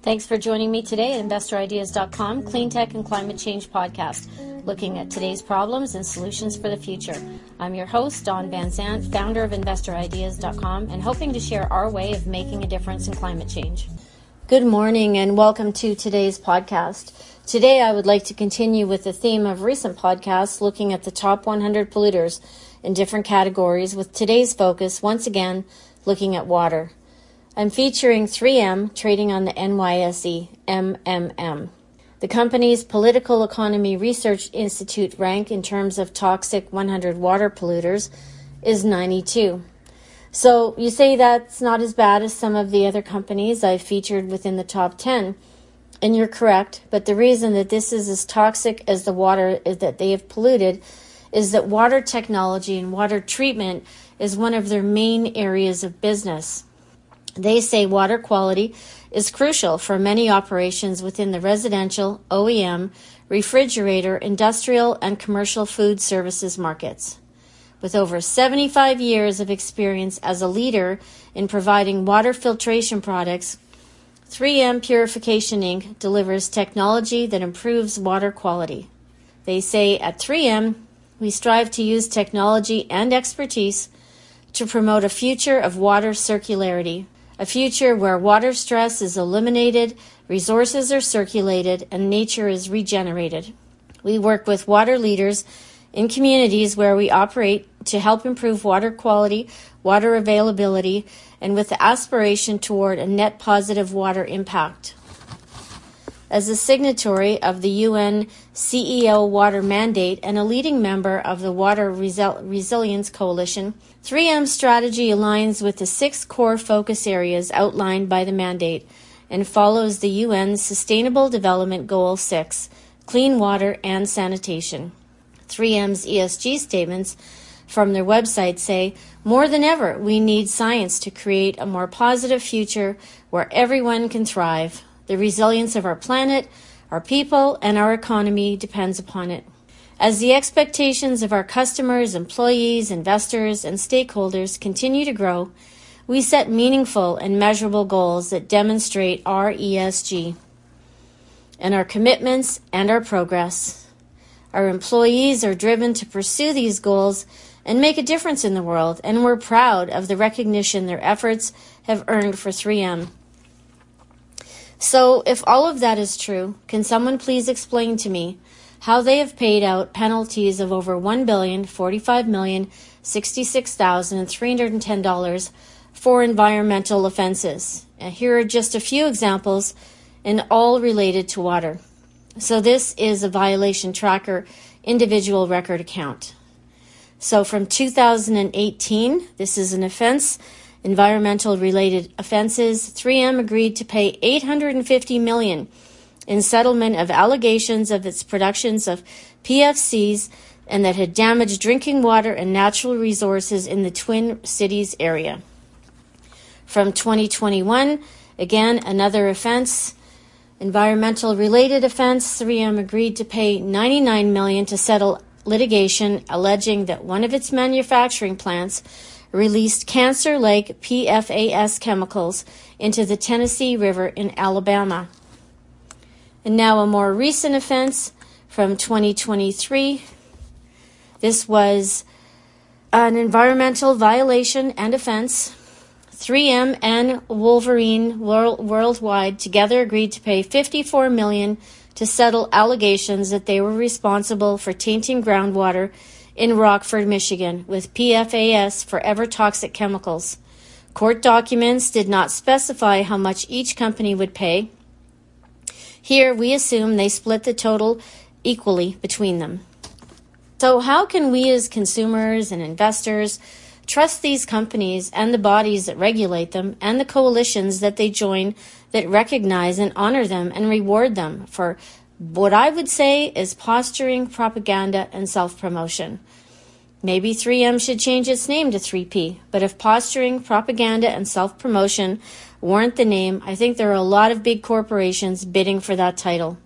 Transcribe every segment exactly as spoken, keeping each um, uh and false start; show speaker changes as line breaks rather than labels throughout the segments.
Thanks for joining me today at investor ideas dot com, Clean Tech and Climate Change podcast, looking at today's problems and solutions for the future. I'm your host, Dawn Van Zandt, founder of investor ideas dot com, and hoping to share our way of making a difference in climate change. Good morning and welcome to today's podcast. Today I would like to continue with the theme of recent podcasts, looking at the top one hundred polluters in different categories, with today's focus, once again, looking at water. I'm featuring three M, trading on the N Y S E, M M M. The company's Political Economy Research Institute rank in terms of toxic one hundred water polluters is ninety-two. So you say that's not as bad as some of the other companies I've featured within the top ten, and you're correct, but the reason that this is as toxic as the water is that they have polluted is that water technology and water treatment is one of their main areas of business. They say water quality is crucial for many operations within the residential, O E M, refrigerator, industrial, and commercial food services markets. With over seventy-five years of experience as a leader in providing water filtration products, three M Purification Incorporated delivers technology that improves water quality. They say at three M, we strive to use technology and expertise to promote a future of water circularity. A future where water stress is eliminated, resources are circulated, and nature is regenerated. We work with water leaders in communities where we operate to help improve water quality, water availability, and with the aspiration toward a net positive water impact. As a signatory of the U N C E O Water Mandate and a leading member of the Water Resil- Resilience Coalition, three M's strategy aligns with the six core focus areas outlined by the mandate and follows the U N's Sustainable Development Goal six, clean water and sanitation. three M's E S G statements from their website say, more than ever, we need science to create a more positive future where everyone can thrive. The resilience of our planet, our people, and our economy depends upon it. As the expectations of our customers, employees, investors, and stakeholders continue to grow, we set meaningful and measurable goals that demonstrate our E S G and our commitments and our progress. Our employees are driven to pursue these goals and make a difference in the world, and we're proud of the recognition their efforts have earned for three M. So, if all of that is true, can someone please explain to me how they have paid out penalties of over one billion dollars, forty-five million dollars, sixty-six thousand three hundred ten dollars for environmental offenses? And here are just a few examples, and all related to water. So this is a violation tracker individual record account. So from two thousand eighteen, this is an offense, environmental related offenses, three M agreed to pay eight hundred fifty million dollars in settlement of allegations of its productions of P F Cs and that had damaged drinking water and natural resources in the Twin Cities area. From twenty twenty-one, again, another offense, environmental related offense, three M agreed to pay ninety-nine million dollars to settle litigation alleging that one of its manufacturing plants released cancer-like P F A S chemicals into the Tennessee River in Alabama. And now a more recent offense from twenty twenty-three. This was an environmental violation and offense. three M and Wolverine World, Worldwide together agreed to pay fifty-four million dollars to settle allegations that they were responsible for tainting groundwater in Rockford, Michigan, with P F A S, forever toxic chemicals. Court documents did not specify how much each company would pay. Here, we assume they split the total equally between them. So how can we as consumers and investors trust these companies and the bodies that regulate them and the coalitions that they join that recognize and honor them and reward them for what I would say is posturing, propaganda, and self-promotion? Maybe three M should change its name to three P, but if posturing, propaganda, and self-promotion weren't the name, I think there are a lot of big corporations bidding for that title.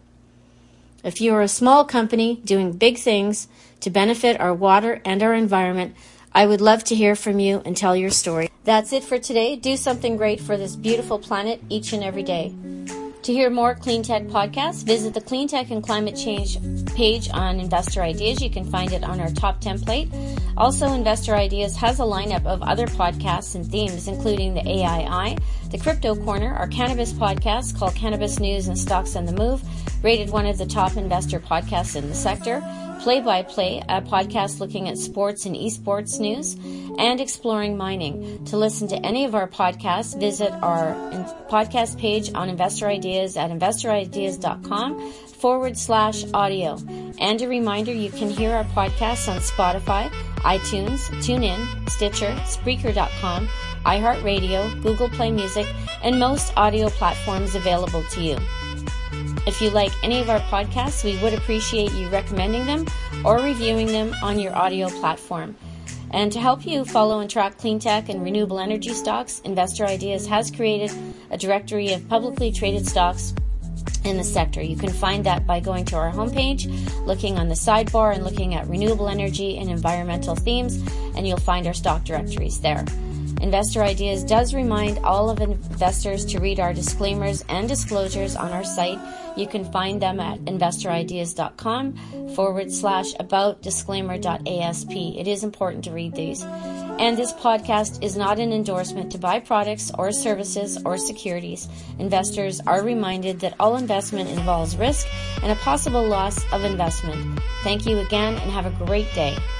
If you are a small company doing big things to benefit our water and our environment, I would love to hear from you and tell your story. That's it for today. Do something great for this beautiful planet each and every day. To hear more Clean Tech podcasts, visit the Clean Tech and Climate Change page on Investor Ideas. You can find it on our top template. Also, Investor Ideas has a lineup of other podcasts and themes, including the A I I, the Crypto Corner, our cannabis podcast called Cannabis News and Stocks on the Move, rated one of the top investor podcasts in the sector, Play by Play, a podcast looking at sports and esports news, and Exploring Mining. To listen to any of our podcasts, visit our podcast page on Investor Ideas at investorideas.com forward slash audio. And a reminder, you can hear our podcasts on Spotify, iTunes, TuneIn, Stitcher, Spreaker dot com, iHeartRadio, Google Play Music, and most audio platforms available to you. If you like any of our podcasts, we would appreciate you recommending them or reviewing them on your audio platform. And to help you follow and track clean tech and renewable energy stocks, Investor Ideas has created a directory of publicly traded stocks in the sector. You can find that by going to our homepage, looking on the sidebar and looking at renewable energy and environmental themes, and you'll find our stock directories there. Investor Ideas does remind all of investors to read our disclaimers and disclosures on our site. You can find them at investorideas.com forward slash about disclaimer.asp. It is important to read these. And this podcast is not an endorsement to buy products or services or securities. Investors are reminded that all investment involves risk and a possible loss of investment. Thank you again and have a great day.